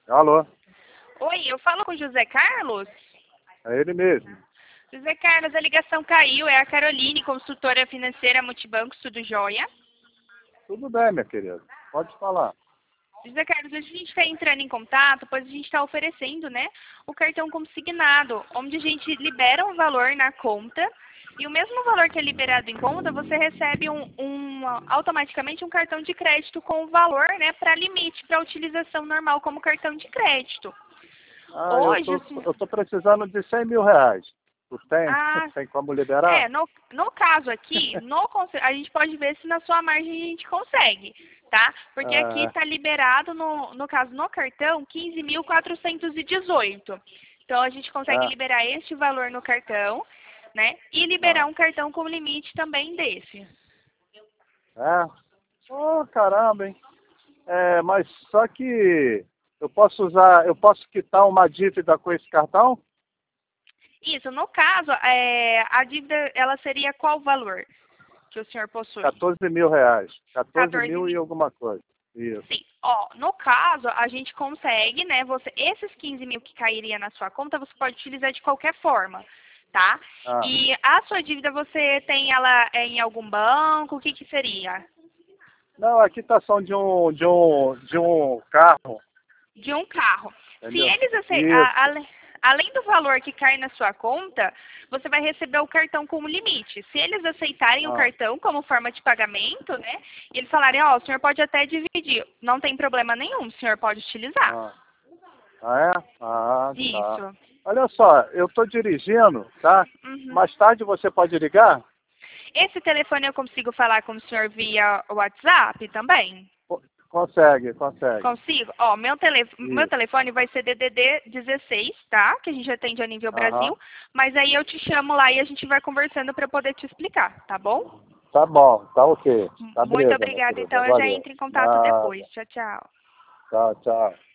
Alô, Oi, eu falo com o José Carlos? é ele mesmo. José Carlos, a ligação caiu, é a Caroline, consultora financeira Multibanco, tudo jóia? Tudo bem, minha querida. Pode falar. José Carlos, hoje a gente está entrando em contato, pois a gente está oferecendo, né, o cartão consignado, onde a gente libera um valor na conta e o mesmo valor que é liberado em conta, você recebe automaticamente um cartão de crédito com o valor, né, para limite, para utilização normal como cartão de crédito. Ah, eu Hoje, tô, assim, eu tô precisando de 100 mil reais. Tu tem? ah, Tem como liberar? no caso aqui, a gente pode ver se na sua margem a gente consegue, tá? Porque aqui Ah, está liberado, no caso, no cartão, 15.418. Então, a gente consegue ah, liberar este valor no cartão, né? E liberar ah. um cartão com limite também desse. É? Oh, caramba, hein? É, mas só que eu posso quitar uma dívida com esse cartão? Isso, no caso, a dívida, ela seria qual valor que o senhor possui? 14 mil reais. 14 14 mil e mil. alguma coisa. Isso. Sim, ó, no caso, a gente consegue, né, esses 15 mil que cairia na sua conta, você pode utilizar de qualquer forma, tá? Ah. E a sua dívida, você tem ela em algum banco, o que que seria? Não, a quitação de um carro, De um carro. Se entendeu? eles Isso. além do valor que cai na sua conta, você vai receber o cartão como limite. Se eles aceitarem o Ah, cartão como forma de pagamento, né, e eles falarem, ó, o senhor pode até dividir, não tem problema nenhum, o senhor pode utilizar. ah. Ah, é? Ah, tá. Isso. Olha só, eu estou dirigindo, tá? Uhum. Mais tarde você pode ligar? Esse telefone eu consigo falar com o senhor via WhatsApp também? Consegue, consegue. Consigo? Ó, meu Isso. telefone vai ser DDD 16, tá? Que a gente atende a nível Aham. Brasil. Mas aí eu te chamo lá e a gente vai conversando para poder te explicar, tá bom? Tá bom, tá ok. Tá Muito beleza, minha obrigada. querida. Então eu já Valeu. entro em contato depois. Nada. Tchau, tchau. Tchau, tchau.